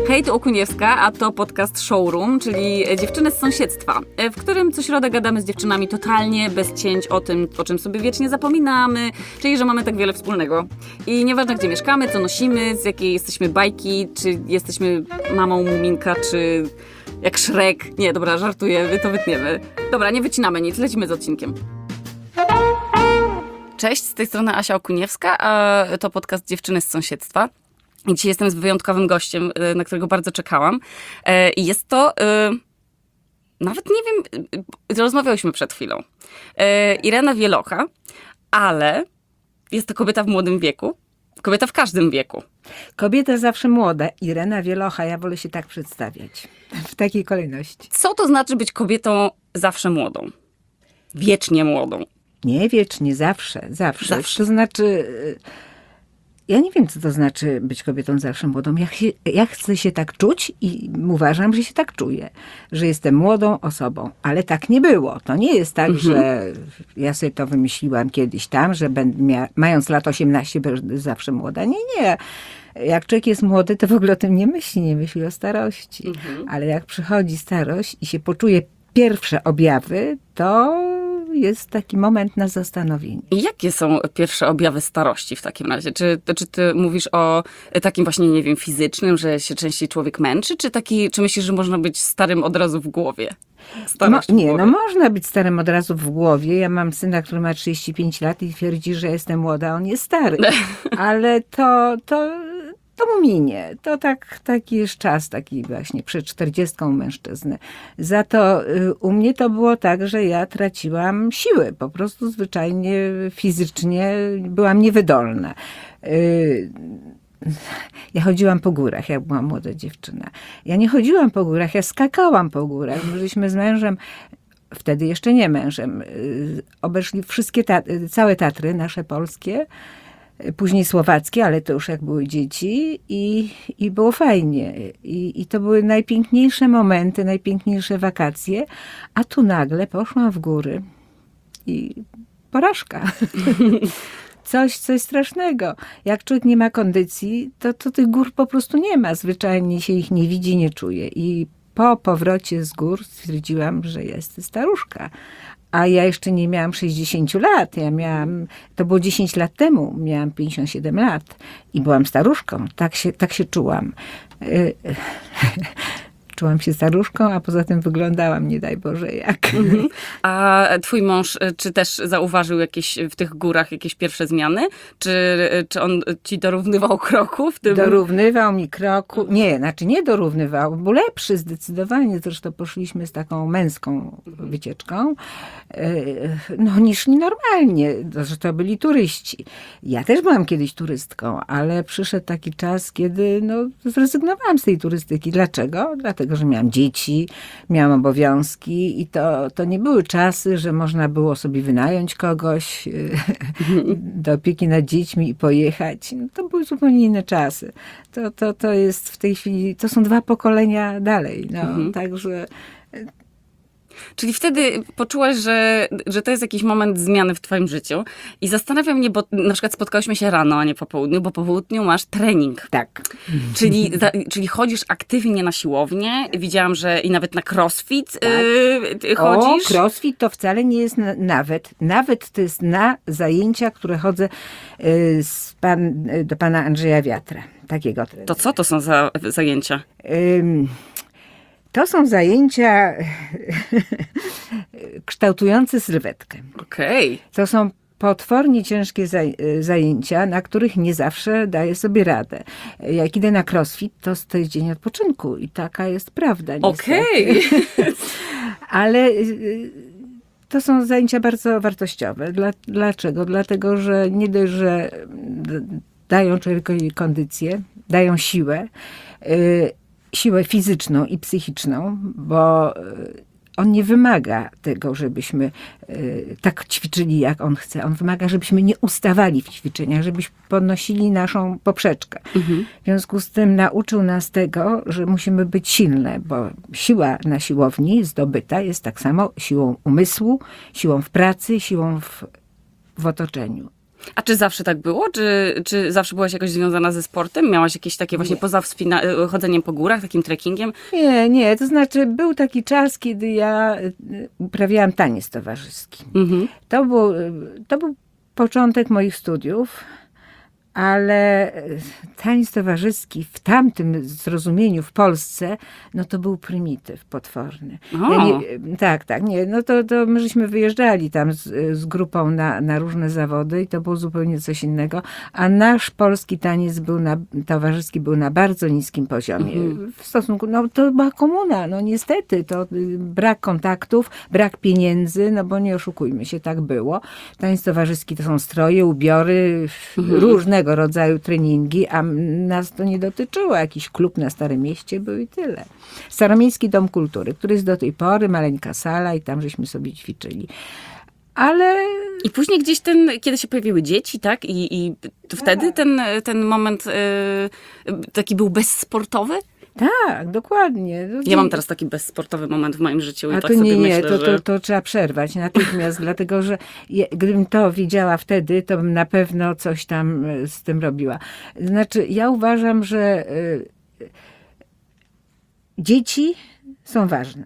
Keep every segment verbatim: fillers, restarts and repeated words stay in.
Hej, tu Okuniewska, a to podcast Showroom, czyli Dziewczyny z sąsiedztwa, w którym co środę gadamy z dziewczynami totalnie bez cięć o tym, o czym sobie wiecznie zapominamy, czyli że mamy tak wiele wspólnego. I nieważne, gdzie mieszkamy, co nosimy, z jakiej jesteśmy bajki, czy jesteśmy mamą Muminka, czy jak Shrek. Nie, dobra, żartuję, to wytniemy. Dobra, nie wycinamy nic, lecimy z odcinkiem. Cześć, z tej strony Asia Okuniewska, a to podcast Dziewczyny z sąsiedztwa. I dzisiaj jestem z wyjątkowym gościem, na którego bardzo czekałam. I jest to, nawet nie wiem, rozmawiałyśmy przed chwilą, Irena Wielocha, ale jest to kobieta w młodym wieku, kobieta w każdym wieku. Kobieta zawsze młoda. Irena Wielocha, ja wolę się tak przedstawiać. W takiej kolejności. Co to znaczy być kobietą zawsze młodą? Wiecznie młodą. Nie wiecznie, zawsze, zawsze. Zawsze. To znaczy... Ja nie wiem, co to znaczy być kobietą zawsze młodą. Ja, się, ja chcę się tak czuć i uważam, że się tak czuję. Że jestem młodą osobą. Ale tak nie było. To nie jest tak, mhm. że ja sobie to wymyśliłam kiedyś tam, że będę mia- mając lat osiemnaście będę zawsze młoda. Nie, nie. Jak człowiek jest młody, to w ogóle o tym nie myśli. Nie myśli o starości. Mhm. Ale jak przychodzi starość i się poczuje pierwsze objawy, to... jest taki moment na zastanowienie. I jakie są pierwsze objawy starości w takim razie? Czy, czy ty mówisz o takim właśnie, nie wiem, fizycznym, że się częściej człowiek męczy, czy taki, czy myślisz, że można być starym od razu w głowie? Mo, nie, w głowie. No można być starym od razu w głowie. Ja mam syna, który ma trzydzieści pięć lat i twierdzi, że jestem młoda, a on jest stary. Ale to... to To mu minie. To tak, taki jest czas, taki właśnie przed czterdziestką mężczyzny. Za to y, u mnie to było tak, że ja traciłam siły. Po prostu zwyczajnie fizycznie byłam niewydolna. Y, ja chodziłam po górach, jak byłam młoda dziewczyna. Ja nie chodziłam po górach, ja skakałam po górach. Myśmy z mężem, wtedy jeszcze nie mężem, y, obeszli wszystkie, ta- całe Tatry nasze polskie. Później słowackie, ale to już jak były dzieci i, i było fajnie. I, I to były najpiękniejsze momenty, najpiękniejsze wakacje. A tu nagle poszłam w góry i porażka. Coś, coś strasznego. Jak człowiek nie ma kondycji, to, to tych gór po prostu nie ma. Zwyczajnie się ich nie widzi, nie czuje. I po powrocie z gór stwierdziłam, że jest staruszka. A ja jeszcze nie miałam sześćdziesiąt lat. Ja miałam, to było dziesięć lat temu, miałam pięćdziesiąt siedem lat i byłam staruszką. Tak się, tak się czułam. Czułam się staruszką, a poza tym wyglądałam, nie daj Boże, jak. Mhm. A twój mąż, czy też zauważył jakieś w tych górach jakieś pierwsze zmiany? Czy, czy on ci dorównywał kroku w tym? Dorównywał mi kroku. Nie, znaczy nie dorównywał, był lepszy zdecydowanie. Zresztą poszliśmy z taką męską wycieczką, no niż normalnie, że to byli turyści. Ja też byłam kiedyś turystką, ale przyszedł taki czas, kiedy no, zrezygnowałam z tej turystyki. Dlaczego? Dlatego, że miałam dzieci, miałam obowiązki i to, to nie były czasy, że można było sobie wynająć kogoś do opieki nad dziećmi i pojechać. No, to były zupełnie inne czasy. To, to, to jest w tej chwili, to są dwa pokolenia dalej. No, mhm. Także... Czyli wtedy poczułaś, że, że to jest jakiś moment zmiany w twoim życiu i zastanawia mnie, bo na przykład spotkałyśmy się rano, a nie po południu, bo po południu masz trening. Tak. Czyli, za, czyli chodzisz aktywnie na siłownię. Widziałam, że i nawet na crossfit tak. yy, chodzisz. O, crossfit to wcale nie jest na, nawet. Nawet to jest na zajęcia, które chodzę yy, z pan, do pana Andrzeja Wiatra. Takiego trenera. To co to są za zajęcia? Ym... To są zajęcia kształtujące sylwetkę. Okej. Okay. To są potwornie ciężkie zajęcia, na których nie zawsze daję sobie radę. Jak idę na crossfit, to to jest dzień odpoczynku i taka jest prawda. Okej. Okay. Ale to są zajęcia bardzo wartościowe. Dlaczego? Dlatego, że nie dość, że dają człowiekowi kondycję, dają siłę, siłę fizyczną i psychiczną, bo on nie wymaga tego, żebyśmy y, tak ćwiczyli, jak on chce. On wymaga, żebyśmy nie ustawali w ćwiczeniach, żebyśmy podnosili naszą poprzeczkę. Mhm. W związku z tym nauczył nas tego, że musimy być silne, bo siła na siłowni zdobyta jest tak samo siłą umysłu, siłą w pracy, siłą w, w otoczeniu. A czy zawsze tak było? Czy, czy zawsze byłaś jakoś związana ze sportem? Miałaś jakieś takie właśnie Nie. poza wspina- chodzeniem po górach, takim trekkingiem? Nie, nie, to znaczy był taki czas, kiedy ja y, uprawiałam taniec towarzyski. Mhm. To był, y, to był początek moich studiów, ale y, taniec towarzyski w tamtym zrozumieniu w Polsce, no to był prymityw potworny. O. Ja nie, y, tak, tak, nie, no to, to my żeśmy wyjeżdżali tam z, z grupą na, na różne zawody i to było zupełnie coś innego, a nasz polski taniec był na, towarzyski był na bardzo niskim poziomie. Mhm. W stosunku, no to była komuna, no niestety, to y, brak kontaktów, brak pieniędzy, no bo nie oszukujmy się, tak było. Taniec towarzyski to są stroje, ubiory, Mhm. różnego rodzaju treningi, a nas to nie dotyczyło. Jakiś klub na Starym Mieście był i tyle. Staromiejski Dom Kultury, który jest do tej pory, maleńka sala i tam żeśmy sobie ćwiczyli. Ale I później gdzieś ten, kiedy się pojawiły dzieci, tak? I, i to wtedy ten, ten moment y, taki był bezsportowy? tak, dokładnie. Ja mam teraz taki bezsportowy moment w moim życiu i A tak to sobie nie, nie, myślę, to, że... to, to trzeba przerwać natychmiast, dlatego że je, gdybym to wiedziała wtedy, to bym na pewno coś tam e, z tym robiła. Znaczy, ja uważam, że y, dzieci są ważne,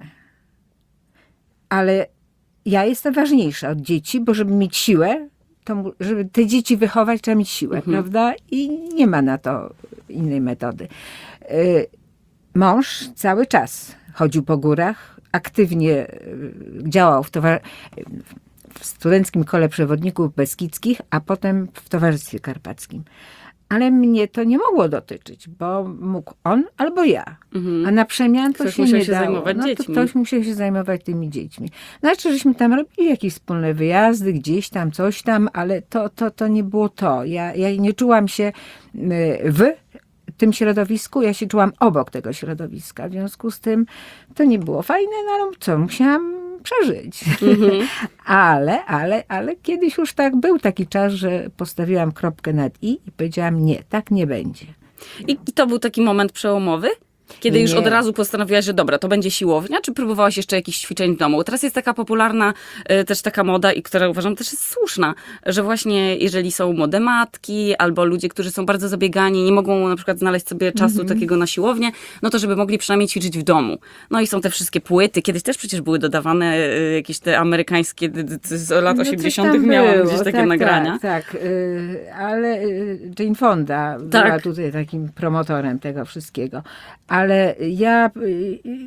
ale ja jestem ważniejsza od dzieci, bo żeby mieć siłę, to mu- żeby te dzieci wychować, trzeba mieć siłę, prawda? I nie ma na to innej metody. Y, Mąż cały czas chodził po górach, aktywnie y, działał w, towar- w Studenckim Kole Przewodników Beskidzkich, a potem w Towarzystwie Karpackim. Ale mnie to nie mogło dotyczyć, bo mógł on albo ja. Mhm. A na przemian to Ktoś się musiał nie się dało. zajmować no, to dziećmi. ktoś musiał się zajmować tymi dziećmi. Znaczy, żeśmy tam robili jakieś wspólne wyjazdy, gdzieś tam, coś tam, ale to, to, to nie było to. Ja, ja nie czułam się y, w tym środowisku, ja się czułam obok tego środowiska. W związku z tym to nie było fajne, no ale co, musiałam przeżyć. Mhm. ale, ale, ale kiedyś już tak był taki czas, że postawiłam kropkę nad i i powiedziałam nie, tak nie będzie. I, I to był taki moment przełomowy? Kiedy Nie, już nie. od razu postanowiłaś, że dobra, to będzie siłownia, czy próbowałaś jeszcze jakichś ćwiczeń w domu? Teraz jest taka popularna y, też taka moda, i która uważam też jest słuszna, że właśnie jeżeli są młode matki albo ludzie, którzy są bardzo zabiegani, nie mogą na przykład znaleźć sobie czasu Mhm. takiego na siłownię, no to żeby mogli przynajmniej ćwiczyć w domu. No i są te wszystkie płyty. Kiedyś też przecież były dodawane y, jakieś te amerykańskie d- d- z lat No, coś osiemdziesiątych tam miałam było, gdzieś takie tak, nagrania. Tak, tak. Y, ale y, Jane Fonda Tak. była tutaj takim promotorem tego wszystkiego. Ale ja... y, y,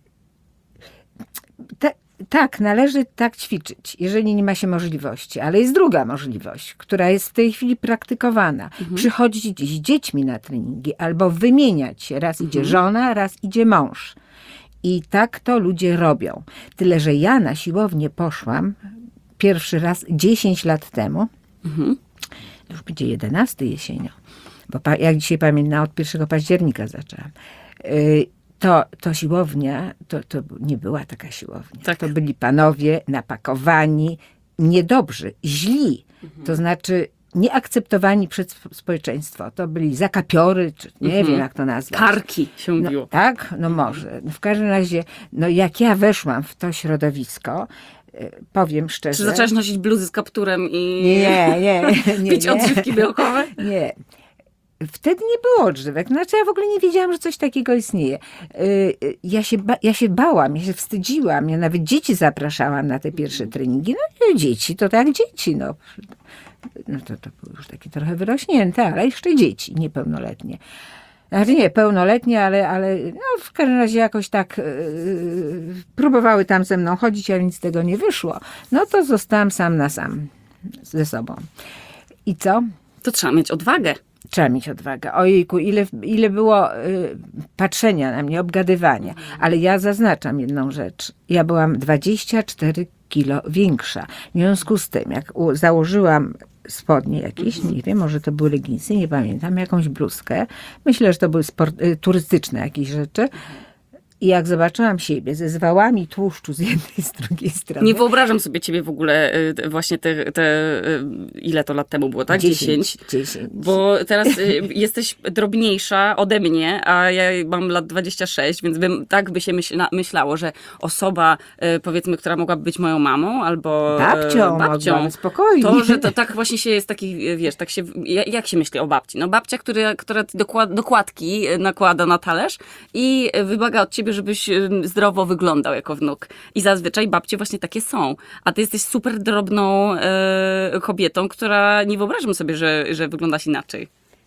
te, tak, należy tak ćwiczyć, jeżeli nie ma się możliwości. Ale jest druga możliwość, która jest w tej chwili praktykowana. Przychodzić z dziećmi na treningi albo wymieniać się. Raz idzie żona, raz idzie mąż. I tak to ludzie robią. Tyle, że ja na siłownię poszłam pierwszy raz dziesięć lat temu. Już będzie jedenasty jesienią. Bo pa, jak dzisiaj pamiętam, od pierwszego października zaczęłam. Y, To, to siłownia, to, to nie była taka siłownia. Tak. To byli panowie napakowani, niedobrzy, źli. To znaczy nieakceptowani przez sp- społeczeństwo. To byli zakapiory, czy nie wiem jak to nazwać. Karki się No, mówiło. tak? No może. No w każdym razie, no jak ja weszłam w to środowisko, y, powiem szczerze... Czy zaczęłaś nosić bluzy z kapturem i Nie, nie, nie. pić nie. odżywki białkowe? Nie. Wtedy nie było odżywek. Znaczy ja w ogóle nie wiedziałam, że coś takiego istnieje. Yy, yy, Ja się, ba- ja się bałam, ja się wstydziłam. Ja nawet dzieci zapraszałam na te pierwsze treningi. No i dzieci, to tak dzieci. No, no to, to były już takie trochę wyrośnięte, ale jeszcze dzieci, niepełnoletnie. Znaczy nie, pełnoletnie, ale, ale no w każdym razie jakoś tak yy, próbowały tam ze mną chodzić, ale nic z tego nie wyszło. No to zostałam sam na sam ze sobą. I co? To trzeba mieć odwagę. Trzeba mieć odwagę. Ojejku, ile, ile było y, patrzenia na mnie, obgadywania. Ale ja zaznaczam jedną rzecz. Ja byłam dwadzieścia cztery kilo większa. W związku z tym, jak u, założyłam spodnie jakieś, nie wiem, może to były leginsy, nie pamiętam, jakąś bluzkę. Myślę, że to były sport, y, turystyczne jakieś rzeczy. I jak zobaczyłam siebie ze zwałami tłuszczu z jednej i z drugiej strony. Nie wyobrażam sobie ciebie w ogóle y, właśnie te, te y, ile to lat temu było, tak? Dziesięć. Dziesięć. Bo teraz y, jesteś drobniejsza ode mnie, a ja mam lat dwadzieścia sześć, więc bym, tak by się myśla, myślało, że osoba, y, powiedzmy, która mogłaby być moją mamą albo Babcią, y, babcią mogła, spokojnie. To, że to tak właśnie się jest taki, wiesz, tak się, jak się myśli o babci? No babcia, który, która ci dokład, dokładki nakłada na talerz i wymaga od ciebie, żebyś zdrowo wyglądał jako wnuk. I zazwyczaj babcie właśnie takie są. A ty jesteś super drobną e, kobietą, która nie wyobrażam sobie, że, że wyglądasz inaczej.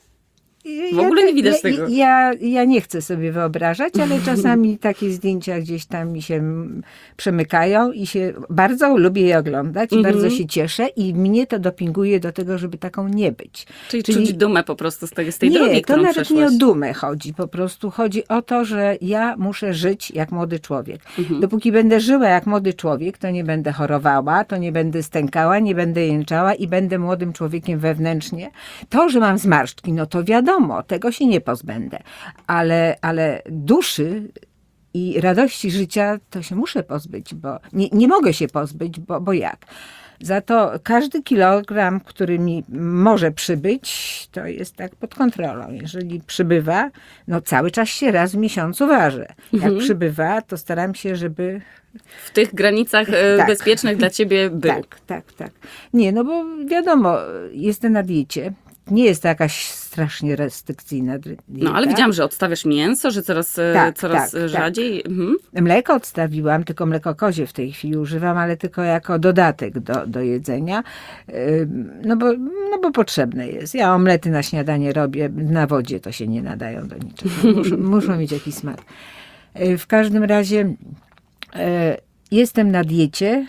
W ogóle nie widać ja, tego. Ja, ja nie chcę sobie wyobrażać, ale czasami takie zdjęcia gdzieś tam mi się przemykają i się bardzo lubię je oglądać i Mhm. bardzo się cieszę i mnie to dopinguje do tego, żeby taką nie być. Czyli, Czyli czuć dumę po prostu z tej, z tej nie, drogi, to którą nawet przeszłaś. nie o dumę chodzi. Po prostu chodzi o to, że ja muszę żyć jak młody człowiek. Mhm. Dopóki będę żyła jak młody człowiek, to nie będę chorowała, to nie będę stękała, nie będę jęczała i będę młodym człowiekiem wewnętrznie. To, że mam zmarszczki, no to wiadomo, tego się nie pozbędę. Ale, ale duszy i radości życia to się muszę pozbyć, bo nie, nie mogę się pozbyć, bo, bo jak? Za to każdy kilogram, który mi może przybyć, to jest tak pod kontrolą. Jeżeli przybywa, no cały czas się raz w miesiącu ważę. Jak Mhm. przybywa, to staram się, żeby... W tych granicach e, Tak. bezpiecznych dla ciebie był. Tak, tak, tak. Nie, no bo wiadomo, jestem na diecie. Nie jest to jakaś strasznie restrykcyjna dieta. No ale widziałam, że odstawiasz mięso, że coraz, e, Tak, coraz tak, tak. rzadziej. Mhm. Mleko odstawiłam, tylko mleko kozie w tej chwili używam, ale tylko jako dodatek do, do jedzenia, Ym, no bo, no bo potrzebne jest. Ja omlety na śniadanie robię, na wodzie to się nie nadają do niczego. Muszą, muszą mieć jakiś smak. Y, W każdym razie y, jestem na diecie,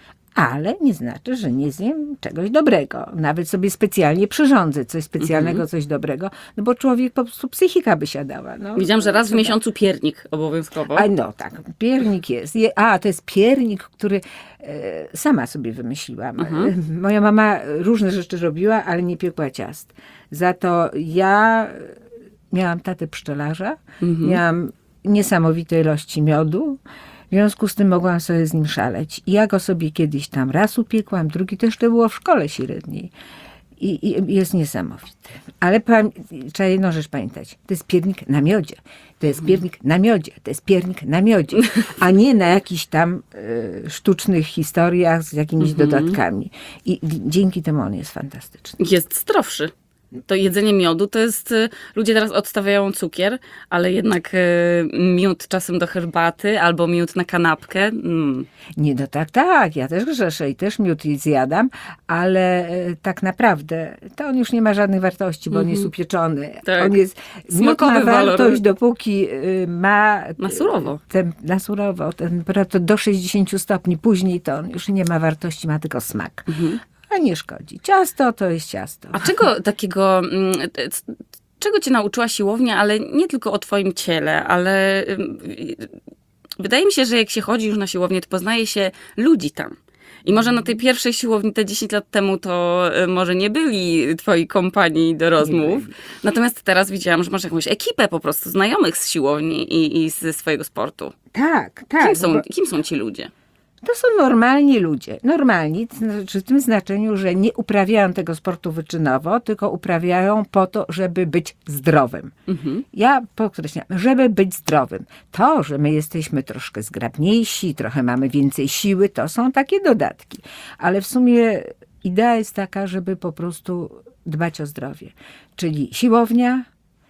ale nie znaczy, że nie zjem czegoś dobrego. Nawet sobie specjalnie przyrządzę coś specjalnego, coś dobrego, no bo człowiek po prostu psychika by siadała. No, Widziałam, że raz w trzeba- miesiącu piernik obowiązkowo. A no tak, piernik jest. Je, a, to jest piernik, który e, sama sobie wymyśliłam. Mhm. E, Moja mama różne rzeczy robiła, ale nie piekła ciast. Za to ja miałam tatę pszczelarza, Mhm. miałam niesamowite ilości miodu. W związku z tym mogłam sobie z nim szaleć. I ja go sobie kiedyś tam raz upiekłam, drugi też to było w szkole średniej. I, i jest niesamowity. Ale pam- trzeba jedną rzecz pamiętać. To jest piernik na miodzie. To jest piernik na miodzie. To jest piernik na miodzie. A nie na jakichś tam e, sztucznych historiach z jakimiś dodatkami. I dzięki temu on jest fantastyczny. Jest zdrowszy. To jedzenie miodu to jest, y, ludzie teraz odstawiają cukier, ale jednak y, miód czasem do herbaty albo miód na kanapkę. Mm. Nie, no tak, tak, ja też grzeszę i też miód zjadam, ale e, tak naprawdę to on już nie ma żadnych wartości, bo on jest upieczony. Tak. On jest, miód Smakowy ma walor. wartość, dopóki y, ma... Na surowo. Tem, na surowo, temperaturę do sześćdziesięciu stopni, później to on już nie ma wartości, ma tylko smak. A nie szkodzi. Ciasto to jest ciasto. A czego takiego, mm, t- c- czego cię nauczyła siłownia, ale nie tylko o twoim ciele, ale ym, y, wydaje mi się, że jak się chodzi już na siłownię, to poznaje się ludzi tam. I może na tej pierwszej siłowni te dziesięć lat temu to y, może nie byli twoi kompanii do rozmów. Natomiast teraz widziałam, że masz jakąś ekipę po prostu znajomych z siłowni i, i ze swojego sportu. Tak, tak. Kim są, bo- kim są ci ludzie? To są normalni ludzie. Normalni to znaczy w tym znaczeniu, że nie uprawiają tego sportu wyczynowo, tylko uprawiają po to, żeby być zdrowym. Mhm. Ja podkreślam, żeby być zdrowym. To, że my jesteśmy troszkę zgrabniejsi, trochę mamy więcej siły, to są takie dodatki. Ale w sumie idea jest taka, żeby po prostu dbać o zdrowie. Czyli siłownia,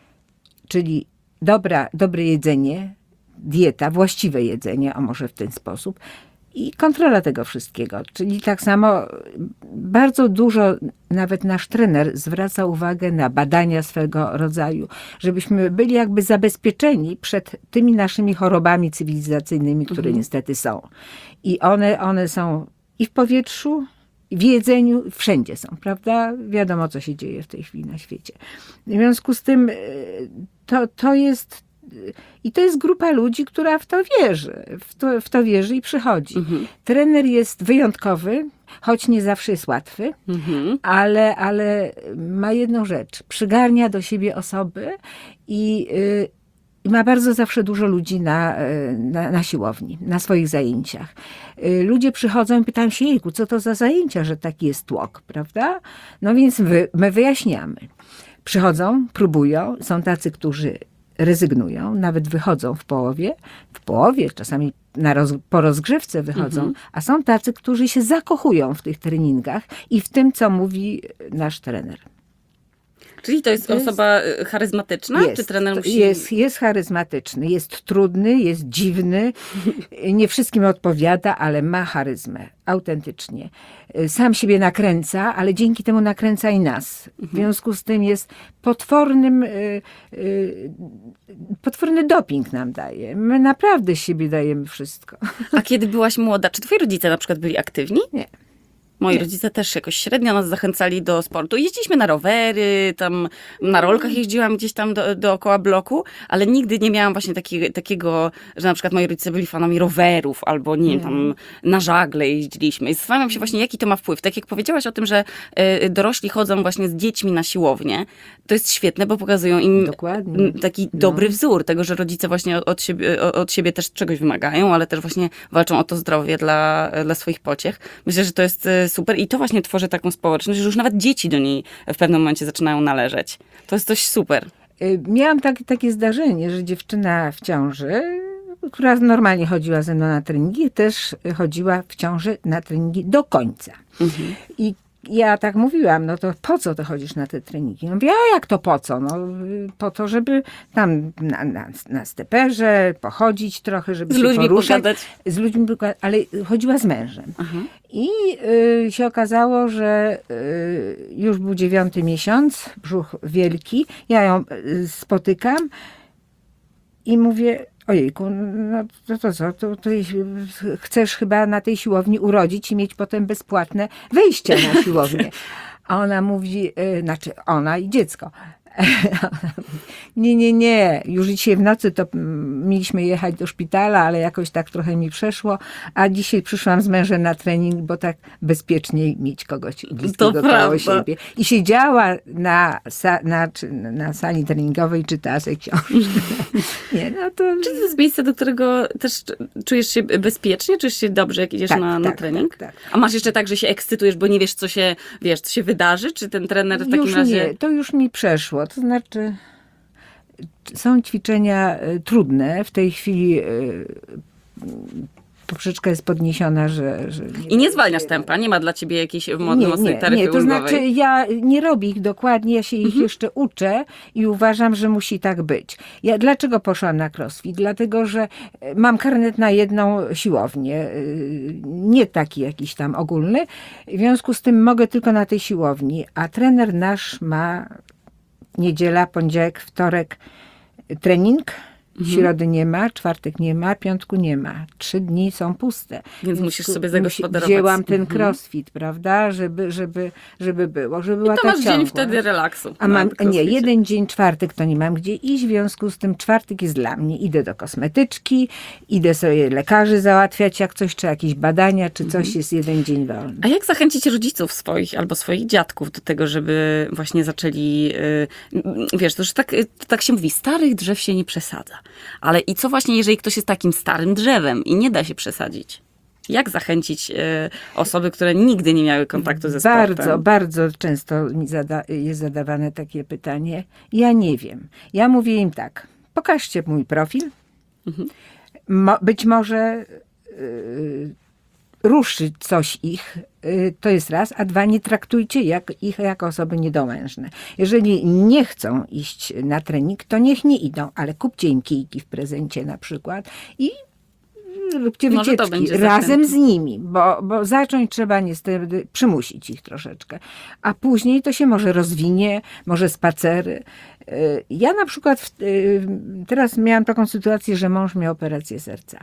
czyli dobra, dobre jedzenie, dieta, właściwe jedzenie, a może w ten sposób, i kontrola tego wszystkiego. Czyli tak samo bardzo dużo, nawet nasz trener zwraca uwagę na badania swego rodzaju, żebyśmy byli jakby zabezpieczeni przed tymi naszymi chorobami cywilizacyjnymi, które Mhm. niestety są. I one, one są i w powietrzu, i w jedzeniu, wszędzie są, prawda? Wiadomo, co się dzieje w tej chwili na świecie. W związku z tym y, to, to jest I to jest grupa ludzi, która w to wierzy. W to, w to wierzy i przychodzi. Mhm. Trener jest wyjątkowy, choć nie zawsze jest łatwy, Mhm. ale, ale ma jedną rzecz. Przygarnia do siebie osoby i y, i ma bardzo zawsze dużo ludzi na, na, na siłowni, na swoich zajęciach. Ludzie przychodzą i pytają się, jejku, co to za zajęcia, że taki jest tłok, prawda? No więc wy, my wyjaśniamy. Przychodzą, próbują, są tacy, którzy rezygnują, nawet wychodzą w połowie, w połowie, czasami na roz, po rozgrzewce wychodzą, mhm. a są tacy, którzy się zakochują w tych treningach i w tym, co mówi nasz trener. Czyli to jest, to jest osoba charyzmatyczna? Jest, czy trener musi... jest, jest charyzmatyczny, jest trudny, jest dziwny, nie wszystkim odpowiada, ale ma charyzmę, autentycznie. Sam siebie nakręca, ale dzięki temu nakręca i nas. W związku z tym jest potwornym, potworny doping nam daje. My naprawdę z siebie dajemy wszystko. A kiedy byłaś młoda, czy twoi rodzice na przykład byli aktywni? Nie. Moi Nie. rodzice też jakoś średnio nas zachęcali do sportu. Jeździliśmy na rowery, tam na rolkach jeździłam gdzieś tam do, dookoła bloku, ale nigdy nie miałam właśnie taki, takiego, że na przykład moi rodzice byli fanami rowerów albo nie wiem, tam na żagle jeździliśmy. I zastanawiam się właśnie, jaki to ma wpływ. Tak jak powiedziałaś o tym, że y, dorośli chodzą właśnie z dziećmi na siłownię, to jest świetne, bo pokazują im Dokładnie. taki No. dobry wzór tego, że rodzice właśnie od siebie, od siebie też czegoś wymagają, ale też właśnie walczą o to zdrowie dla, dla swoich pociech. Myślę, że to jest super i to właśnie tworzy taką społeczność, że już nawet dzieci do niej w pewnym momencie zaczynają należeć. To jest coś super. Miałam tak, takie zdarzenie, że dziewczyna w ciąży, która normalnie chodziła ze mną na treningi, też chodziła w ciąży na treningi do końca. Mhm. I ja tak mówiłam, no to po co ty chodzisz na te treningi? No mówię, a jak to po co? No po to, żeby tam na, na, na steperze pochodzić trochę, żeby z się ludźmi poruszać. Pogadać. Z ludźmi, ale chodziła z mężem. Mhm. I y, się okazało, że y, już był dziewiąty miesiąc, brzuch wielki. Ja ją y, spotykam i mówię, ojejku, no to, to co, to, to chcesz chyba na tej siłowni urodzić i mieć potem bezpłatne wejście na siłownię. A ona mówi, yy, znaczy ona i dziecko. Nie, nie, nie. Już dzisiaj w nocy to mieliśmy jechać do szpitala, ale jakoś tak trochę mi przeszło, a dzisiaj przyszłam z mężem na trening, bo tak bezpieczniej mieć kogoś bliskiego koło siebie. I siedziała na, na, na sali treningowej, czytała sobie książkę. Nie, no to... Czy to jest miejsce, do którego też czujesz się bezpiecznie? Czujesz się dobrze, jak idziesz tak, na, tak, na trening? Tak, tak. A masz jeszcze tak, że się ekscytujesz, bo nie wiesz, co się, wiesz, co się wydarzy? Czy ten trener w takim już razie... Nie, to już mi przeszło. To znaczy, są ćwiczenia trudne. W tej chwili poprzeczka jest podniesiona, że... że nie I nie zwalniasz tempa? Nie ma dla ciebie jakiejś nie, mocnej nie, taryfy nie, to ulgowej? znaczy ja nie robię ich dokładnie, ja się ich mhm. jeszcze uczę i uważam, że musi tak być. Ja dlaczego poszłam na crossfit? Dlatego, że mam karnet na jedną siłownię, nie taki jakiś tam ogólny. W związku z tym mogę tylko na tej siłowni, a trener nasz ma niedziela, poniedziałek, wtorek trening. Mhm. Środy nie ma, czwartek nie ma, piątku nie ma. Trzy dni są puste. Więc, Więc musisz sobie zagospodarować. Wzięłam ten crossfit, prawda, żeby, żeby, żeby było, żeby była I to ta masz ciągłość. dzień wtedy relaksu. A mam, nie, jeden dzień czwartek to nie mam gdzie iść, w związku z tym czwartek jest dla mnie. Idę do kosmetyczki, idę sobie lekarzy załatwiać, jak coś, czy jakieś badania, czy coś, mhm. jest jeden dzień wolny. A jak zachęcić rodziców swoich albo swoich dziadków do tego, żeby właśnie zaczęli, yy, wiesz, to już tak, to tak się mówi, starych drzew się nie przesadza. Ale i co właśnie, jeżeli ktoś jest takim starym drzewem i nie da się przesadzić? Jak zachęcić y, osoby, które nigdy nie miały kontaktu ze sportem? Bardzo, bardzo często mi zada- jest zadawane takie pytanie. Ja nie wiem. Ja mówię im tak, pokażcie mój profil. Mhm. Mo- być może y, ruszy coś ich, y, to jest raz, a dwa, nie traktujcie jak, ich jako osoby niedomężne. Jeżeli nie chcą iść na trening, to niech nie idą, ale kupcie im kijki w prezencie na przykład i róbcie Może to wycieczki będzie razem zachętne. z nimi, bo, bo zacząć trzeba niestety przymusić ich troszeczkę. A później to się może rozwinie, może spacery. Ja na przykład teraz miałam taką sytuację, że mąż miał operację serca.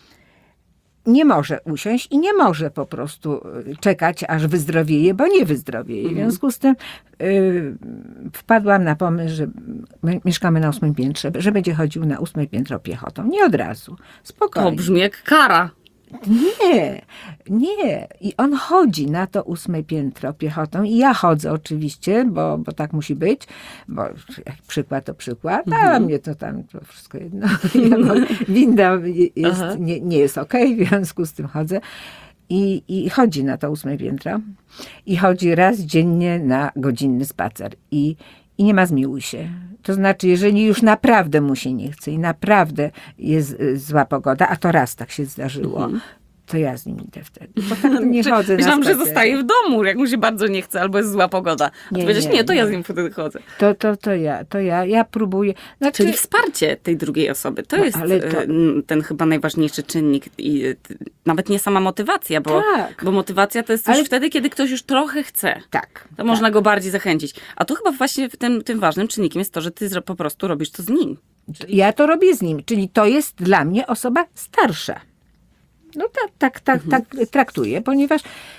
Nie może usiąść i nie może po prostu czekać, aż wyzdrowieje, bo nie wyzdrowieje. W związku z tym y, wpadłam na pomysł, że my mieszkamy na ósmym piętrze, że będzie chodził na ósme piętro piechotą. Nie od razu. Spokojnie. To brzmi jak kara. Nie, nie. I on chodzi na to ósme piętro piechotą i ja chodzę oczywiście, bo, bo tak musi być, bo jak przykład to przykład, a Mhm. mnie to tam to wszystko jedno. Ja mam, winda jest, Aha. nie, nie jest okej, w związku z tym chodzę. I, I chodzi na to ósme piętro i chodzi raz dziennie na godzinny spacer. I, I nie ma zmiłuj się. To znaczy, jeżeli już naprawdę mu się nie chce i naprawdę jest y, zła pogoda, a to raz tak się zdarzyło, to ja z nim idę wtedy. Bo tak to nie Czy- chodzę na Myślałam, że spacery. zostaje w domu, jak mu się bardzo nie chce, albo jest zła pogoda. A Nie, ty powiedziałeś, nie, nie, to ja nie. z nim wtedy chodzę. To, to, to ja, to ja, ja próbuję. Znaczy, Czyli wsparcie tej drugiej osoby. To No, jest ale to- e, ten chyba najważniejszy czynnik. I e, t- nawet nie sama motywacja, bo, Tak. bo motywacja to jest już Ale- wtedy, kiedy ktoś już trochę chce. tak. To można go bardziej zachęcić. A tu chyba właśnie tym, tym ważnym czynnikiem jest to, że ty zro- po prostu robisz to z nim. Ja to robię z nim, czyli to jest dla mnie osoba starsza. No tak, tak, tak, tak traktuję, ponieważ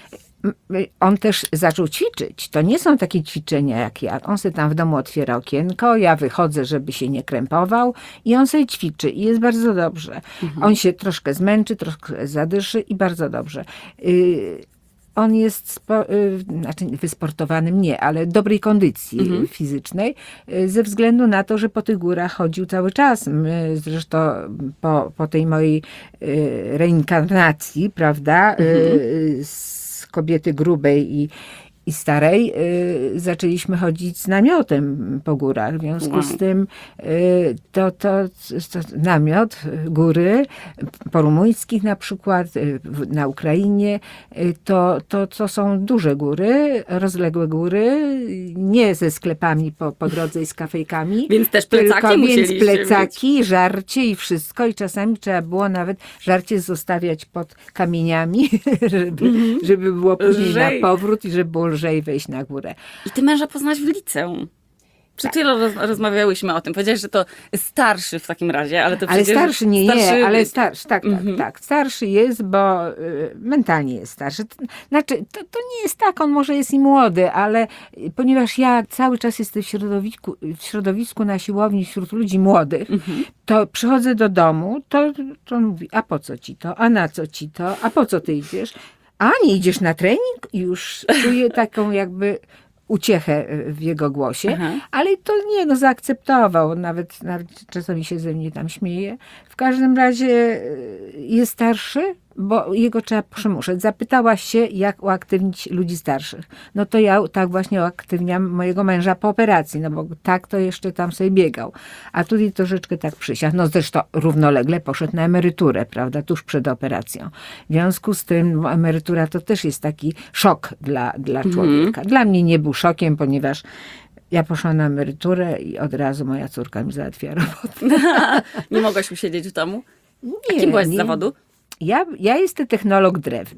on też zaczął ćwiczyć. To nie są takie ćwiczenia jak ja. On sobie tam w domu otwiera okienko, ja wychodzę, żeby się nie krępował i on sobie ćwiczy i jest bardzo dobrze. On się troszkę zmęczy, troszkę zadyszy i bardzo dobrze. Y, On jest spo, y, znaczy wysportowanym nie, ale dobrej kondycji Mhm. fizycznej y, ze względu na to, że po tych górach chodził cały czas. My zresztą po, po tej mojej y, reinkarnacji, prawda, y, z kobiety grubej i, i starej, y, zaczęliśmy chodzić z namiotem po górach. W związku Wow. z tym y, to, to, to namiot, y, góry, po rumuńskich na przykład, y, w- na Ukrainie, y, to, to, to są duże góry, rozległe góry, nie ze sklepami po, po drodze i z kafejkami. Więc też plecaki tylko więc musieliście plecaki, żarcie i wszystko. I czasami trzeba było nawet żarcie zostawiać pod kamieniami, żeby, żeby było później Lżej. na powrót i żeby było lżej wejść na górę. I ty męża poznałaś w liceum. Przed chwilą roz, rozmawiałyśmy o tym. Powiedziałeś, że to starszy w takim razie, ale to Ale przecież... starszy nie, starszy... nie, ale starszy, tak, tak, Mhm. tak. Starszy jest, bo y, mentalnie jest starszy. T- Znaczy, to, to nie jest tak, on może jest i młody, ale y, ponieważ ja cały czas jestem w środowisku, w środowisku na siłowni wśród ludzi młodych, to przychodzę do domu, to, to on mówi, a po co ci to, a na co ci to, a po co ty idziesz? A nie idziesz na trening? I już czuję taką jakby uciechę y, w jego głosie, Aha. ale to nie, no zaakceptował, nawet, nawet czasami się ze mnie tam śmieje. W każdym razie y, jest starszy, bo jego trzeba przymuszać. Zapytałaś się, jak uaktywnić ludzi starszych. No to ja tak właśnie uaktywniam mojego męża po operacji, no bo tak to jeszcze tam sobie biegał. A tutaj troszeczkę tak przysiadł. No zresztą równolegle poszedł na emeryturę, prawda, tuż przed operacją. W związku z tym no, emerytura to też jest taki szok dla, dla człowieka. Dla mnie nie był szokiem, ponieważ ja poszłam na emeryturę i od razu moja córka mi załatwiła robotę. Nie mogłaś usiedzieć w domu? Nie, Kim byłaś z nie. zawodu? Ja, ja jestem technolog drewna.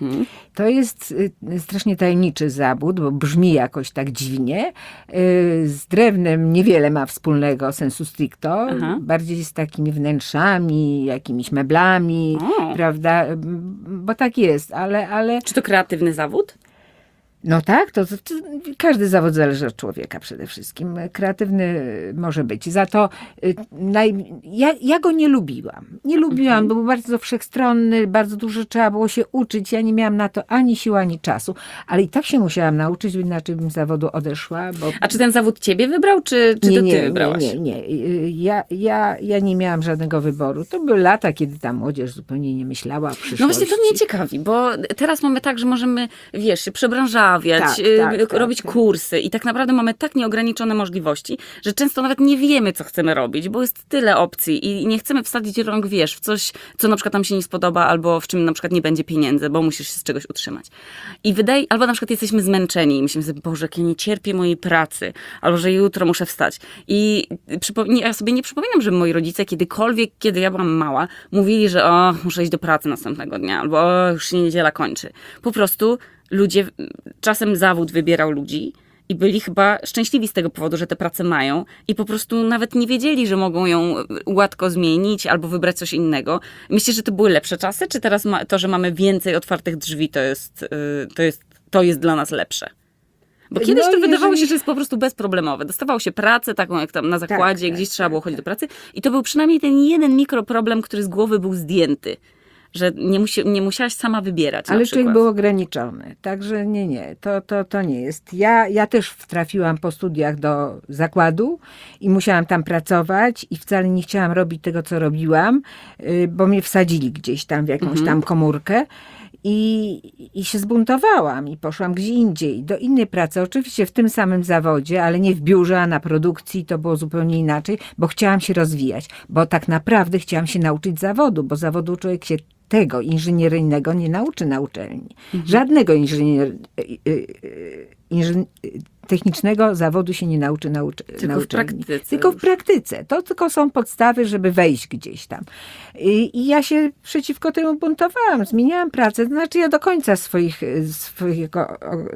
To jest y, strasznie tajemniczy zawód, bo brzmi jakoś tak dziwnie. Y, z drewnem niewiele ma wspólnego sensu stricto. Aha. Bardziej z takimi wnętrzami, jakimiś meblami, O. prawda? Bo tak jest, ale... ale Czy to kreatywny zawód? no tak, to, to, to każdy zawód zależy od człowieka przede wszystkim. Kreatywny może być. Za to y, naj, ja, ja go nie lubiłam. Nie lubiłam, bo był bardzo wszechstronny, bardzo dużo trzeba było się uczyć. Ja nie miałam na to ani siły, ani czasu. Ale i tak się musiałam nauczyć, inaczej bym z zawodu odeszła. Bo A czy ten zawód ciebie wybrał, czy, czy nie, to ty nie, wybrałaś? nie, nie, nie. Y, Ja, ja, ja nie miałam żadnego wyboru. To były lata, kiedy ta młodzież zupełnie nie myślała o przyszłości. No właśnie to mnie ciekawi, bo teraz mamy tak, że możemy, wiesz, się przebranżawiać, Tak, y, tak, tak, robić tak. kursy i tak naprawdę mamy tak nieograniczone możliwości, że często nawet nie wiemy, co chcemy robić, bo jest tyle opcji i nie chcemy wsadzić rąk, wiesz, w coś, co na przykład nam się nie spodoba albo w czym na przykład nie będzie pieniędzy, bo musisz się z czegoś utrzymać. I wydaje, albo na przykład jesteśmy zmęczeni i myślimy sobie, Boże, jak ja nie cierpię mojej pracy, albo że jutro muszę wstać. I przypo- nie, ja sobie nie przypominam, że moi rodzice kiedykolwiek, kiedy ja byłam mała, mówili, że o, muszę iść do pracy następnego dnia, albo o, już się niedziela kończy. Po prostu ludzie, czasem zawód wybierał ludzi i byli chyba szczęśliwi z tego powodu, że tę pracę mają i po prostu nawet nie wiedzieli, że mogą ją łatwo zmienić albo wybrać coś innego. Myślisz, że to były lepsze czasy, czy teraz ma, to, że mamy więcej otwartych drzwi, to jest, yy, to jest, to jest dla nas lepsze? Bo kiedyś No, to wydawało jeżeli- się, że jest po prostu bezproblemowe. Dostawało się pracę, taką jak tam na zakładzie, tak, gdzieś tak, trzeba było tak, chodzić do pracy i to był przynajmniej ten jeden mikroproblem, który z głowy był zdjęty. Że nie, musi, nie musiałaś sama wybierać Ale na przykład. człowiek był ograniczony, także nie, nie, to, to, to nie jest. Ja, ja też trafiłam po studiach do zakładu i musiałam tam pracować i wcale nie chciałam robić tego, co robiłam, y, bo mnie wsadzili gdzieś tam w jakąś Mhm. tam komórkę. I, I się zbuntowałam i poszłam gdzie indziej, do innej pracy, oczywiście w tym samym zawodzie, ale nie w biurze, a na produkcji, to było zupełnie inaczej, bo chciałam się rozwijać, bo tak naprawdę chciałam się nauczyć zawodu, bo zawodu człowiek się tego inżynieryjnego nie nauczy na uczelni. Mhm. Żadnego inżynier, inżynier, technicznego zawodu się nie nauczy na, ucz, Tylko na w uczelni. praktyce Tylko w już. praktyce. To tylko są podstawy, żeby wejść gdzieś tam. I, I ja się przeciwko temu buntowałam. Zmieniałam pracę. To znaczy ja do końca swoich, swojego,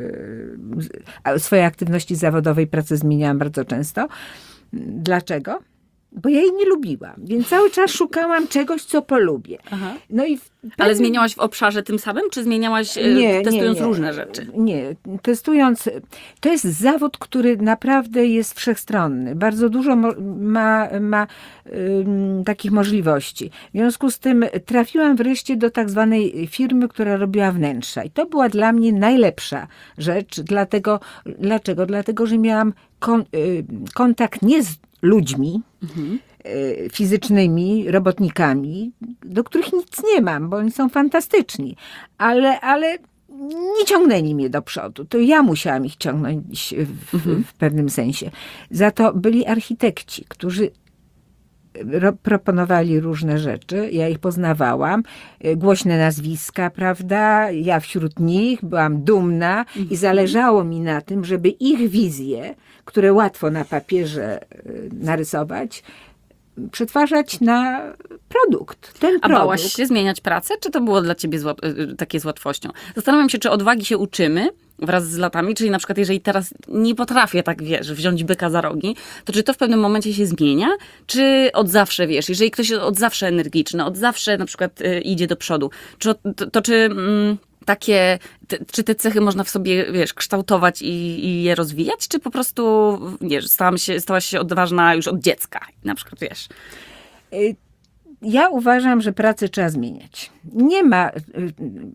o, swojej aktywności zawodowej pracę zmieniałam bardzo często. Dlaczego? Bo ja jej nie lubiłam, więc cały czas szukałam czegoś, co polubię. Aha. No i w Ale pewnym- zmieniałaś w obszarze tym samym, czy zmieniałaś e, Nie, testując nie, nie. różne rzeczy? Nie, testując. To jest zawód, który naprawdę jest wszechstronny. Bardzo dużo mo- ma, ma ym, takich możliwości. W związku z tym trafiłam wreszcie do tak zwanej firmy, która robiła wnętrza. I to była dla mnie najlepsza rzecz. Dlatego, dlaczego? Dlatego, że miałam kon, y, kontakt nie z ludźmi, Mhm. y, fizycznymi robotnikami, do których nic nie mam, bo oni są fantastyczni, ale, ale nie ciągnęli mnie do przodu. To ja musiałam ich ciągnąć w, Mhm. w pewnym sensie. Za to byli architekci, którzy ro- proponowali różne rzeczy. Ja ich poznawałam. Y, Głośne nazwiska, prawda? Ja wśród nich byłam dumna i zależało mi na tym, żeby ich wizje, które łatwo na papierze y, narysować, przetwarzać na produkt. Ten A produkt. bałaś się zmieniać pracę, czy to było dla ciebie z, łat- y, takie z łatwością? Zastanawiam się, czy odwagi się uczymy wraz z latami, czyli na przykład jeżeli teraz nie potrafię tak, wiesz, wziąć byka za rogi, to czy to w pewnym momencie się zmienia, czy od zawsze, wiesz, jeżeli ktoś jest od zawsze energiczny, od zawsze na przykład y, idzie do przodu, czy, to, to czy mm, takie, te, czy te cechy można w sobie, wiesz, kształtować i, i je rozwijać, czy po prostu, wiesz, stałam się, stałaś się odważna już od dziecka, na przykład, wiesz. Y, Ja uważam, że pracę trzeba zmieniać. Nie ma. y, y,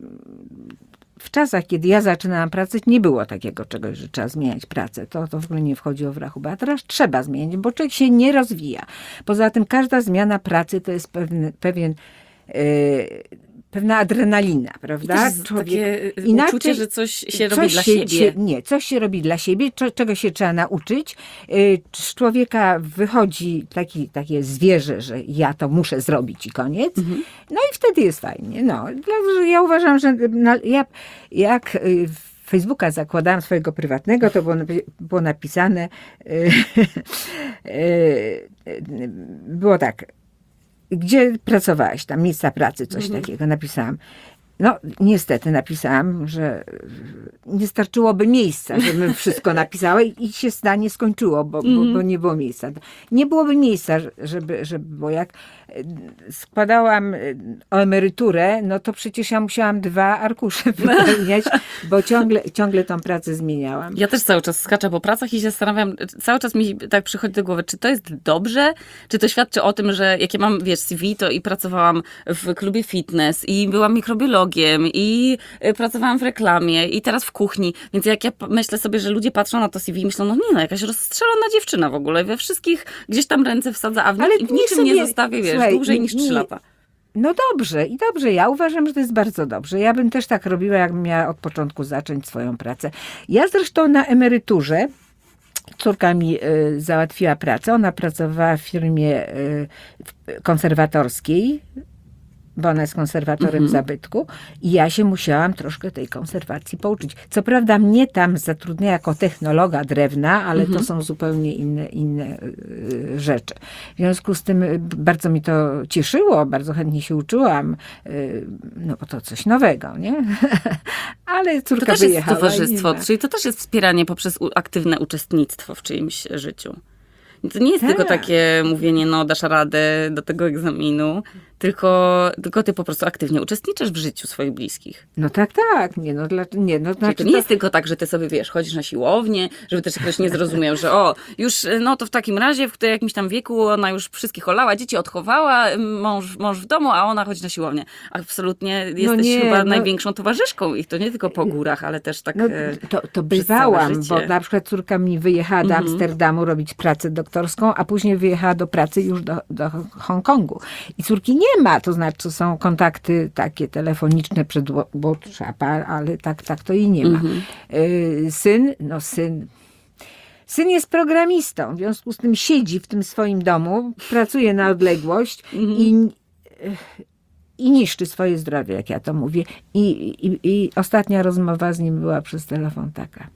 W czasach, kiedy ja zaczynałam pracę, nie było takiego czegoś, że trzeba zmieniać pracę. To, to w ogóle nie wchodziło w rachubę. A teraz trzeba zmienić, bo człowiek się nie rozwija. Poza tym każda zmiana pracy to jest pewny, pewien, y, pewna adrenalina, prawda? To jest takie y, inaczej- uczucie, że coś się robi coś dla się, siebie. Się, nie, coś się robi dla siebie, cze- czego się trzeba nauczyć. Y, Z człowieka wychodzi taki, takie zwierzę, że ja to muszę zrobić i koniec. Mhm. No i wtedy jest fajnie. No, Dla- że ja uważam, że na, ja, jak y, Facebooka zakładałam swojego prywatnego, to było, napi- było napisane, y, y, y, było tak, gdzie pracowałaś, tam miejsca pracy, coś Mhm. takiego napisałam. No, niestety napisałam, że nie starczyłoby miejsca, żebym wszystko napisała i, i się zdanie skończyło, bo, bo, bo nie było miejsca. Nie byłoby miejsca, żeby, żeby bo jak e, składałam e, o emeryturę, no to przecież ja musiałam dwa arkusze wypełniać, bo ciągle, ciągle tą pracę zmieniałam. Ja też cały czas skaczę po pracach i się zastanawiam, cały czas mi tak przychodzi do głowy, czy to jest dobrze, czy to świadczy o tym, że jak ja mam, wiesz, C V, to i pracowałam w klubie fitness i byłam mikrobiologiem i y, pracowałam w reklamie i teraz w kuchni, więc jak ja p- myślę sobie, że ludzie patrzą na to C V i myślą, no nie no, jakaś rozstrzelona dziewczyna w ogóle, we wszystkich gdzieś tam ręce wsadza, a w, Ale ni- i w niech niczym nie sobie- zostawię, wiesz, słuchaj, dłużej niż nie- trzy lata. No dobrze i dobrze. Ja uważam, że to jest bardzo dobrze. Ja bym też tak robiła, jakbym miała od początku zacząć swoją pracę. Ja zresztą na emeryturze, córka mi y, załatwiła pracę. Ona pracowała w firmie y, w- konserwatorskiej, bo ona jest konserwatorem Mhm. zabytku i ja się musiałam troszkę tej konserwacji pouczyć. Co prawda mnie tam zatrudnia jako technologa drewna, ale Mhm. to są zupełnie inne, inne y, rzeczy. W związku z tym y, bardzo mi to cieszyło, bardzo chętnie się uczyłam, y, no bo to coś nowego, nie? Ale To córka też jest wyjechała. i nie towarzystwo, ma. czyli to też jest wspieranie poprzez u- aktywne uczestnictwo w czyimś życiu. To nie jest Tak. tylko takie mówienie, no dasz radę do tego egzaminu, tylko, tylko ty po prostu aktywnie uczestniczysz w życiu swoich bliskich. No tak, tak. Nie, no, dla, nie, no, Czyli znaczy to nie jest tylko tak, że ty sobie, wiesz, chodzisz na siłownię, żeby też ktoś nie zrozumiał, że o, już, no to w takim razie w jakimś tam wieku ona już wszystkich olała, dzieci odchowała, mąż, mąż w domu, a ona chodzi na siłownię. Absolutnie jesteś nie, chyba no- największą towarzyszką ich, to nie tylko po górach, ale też tak No, e, to, to przez całe bywałam, życie. bo na przykład córka mi wyjechała do Amsterdamu robić pracę doktorską, a później wyjechała do pracy już do, do Hongkongu. I córki nie ma, to znaczy są kontakty takie telefoniczne przed WhatsAppa, ale tak, tak to i nie ma. Y, Syn, no syn... Syn jest programistą, w związku z tym siedzi w tym swoim domu, pracuje na odległość i, i niszczy swoje zdrowie, jak ja to mówię. I, i, I ostatnia rozmowa z nim była przez telefon taka.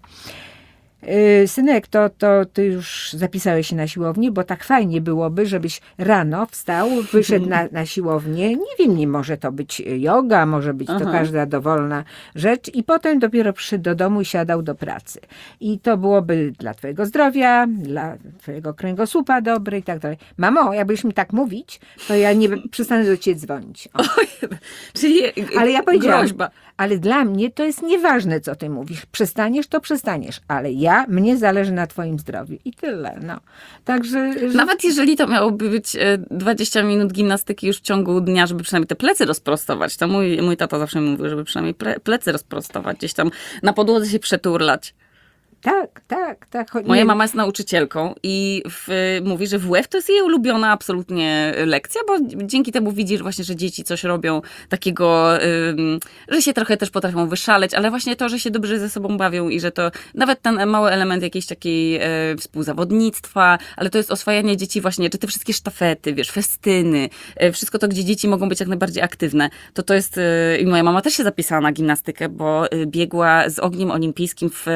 Yy, synek, to, to ty już zapisałeś się na siłownię, bo tak fajnie byłoby, żebyś rano wstał, wyszedł na, na siłownię. Nie wiem, nie może to być joga, może być Aha. to każda dowolna rzecz i potem dopiero przyszedł do domu i siadał do pracy. I to byłoby dla twojego zdrowia, dla twojego kręgosłupa dobre i tak dalej. Mamo, jakbyś mi tak mówić, to ja nie przestanę do ciebie dzwonić. O. Czyli Ale ja powiedziałam, groźba. ale dla mnie to jest nieważne, co ty mówisz. Przestaniesz, to przestaniesz. Ale ja, mnie zależy na twoim zdrowiu. I tyle, no. Także... Że... Nawet jeżeli to miałoby być e, dwadzieścia minut gimnastyki już w ciągu dnia, żeby przynajmniej te plecy rozprostować, to mój, mój tata zawsze mi mówił, żeby przynajmniej pre, plecy rozprostować, gdzieś tam na podłodze się przeturlać. Tak, tak, tak. Cho- Moja nie- mama jest nauczycielką i w, mówi, że W F to jest jej ulubiona absolutnie lekcja, bo dzięki temu widzisz właśnie, że dzieci coś robią takiego, ym, że się trochę też potrafią wyszaleć, ale właśnie to, że się dobrze ze sobą bawią i że to nawet ten mały element jakiejś takiej e, współzawodnictwa, ale to jest oswajanie dzieci właśnie, czy te wszystkie sztafety, wiesz, festyny, e, wszystko to, gdzie dzieci mogą być jak najbardziej aktywne, to to jest, e, i moja mama też się zapisała na gimnastykę, bo e, biegła z ogniem olimpijskim w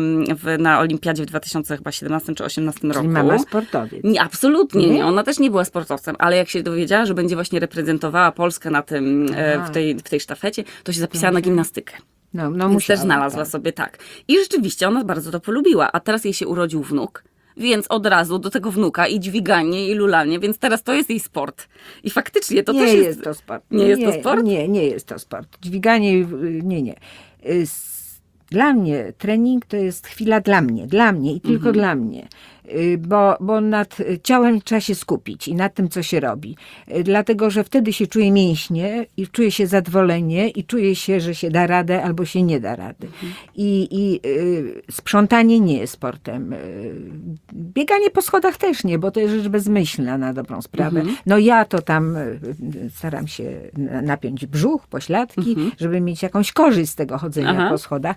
W, na olimpiadzie w dwa tysiące siedemnastym czy osiemnastym roku. Czyli mama sportowiec. Nie, absolutnie nie. Nie? Ona też nie była sportowcem, ale jak się dowiedziała, że będzie właśnie reprezentowała Polskę na tym, e, Aha. w, tej, w tej sztafecie, to się zapisała na gimnastykę. No, no Więc musiała, też znalazła tak. sobie tak. I rzeczywiście ona bardzo to polubiła, a teraz jej się urodził wnuk. Więc od razu do tego wnuka i dźwiganie, i lulanie, więc teraz to jest jej sport. I faktycznie to nie też jest, jest... to sport. Nie jest to sport? Nie, nie jest to sport. Dźwiganie, y, nie, nie. Y, s- Dla mnie trening to jest chwila dla mnie, dla mnie i tylko dla mnie. Y, Bo, bo nad ciałem trzeba się skupić i nad tym, co się robi. Y, Dlatego, że wtedy się czuje mięśnie i czuje się zadowolenie i czuje się, że się da radę albo się nie da rady. I, i y, sprzątanie nie jest sportem. Y, bieganie po schodach też nie, bo to jest rzecz bezmyślna na dobrą sprawę. No ja to tam y, y, staram się na- napiąć brzuch, pośladki, żeby mieć jakąś korzyść z tego chodzenia Aha. po schodach.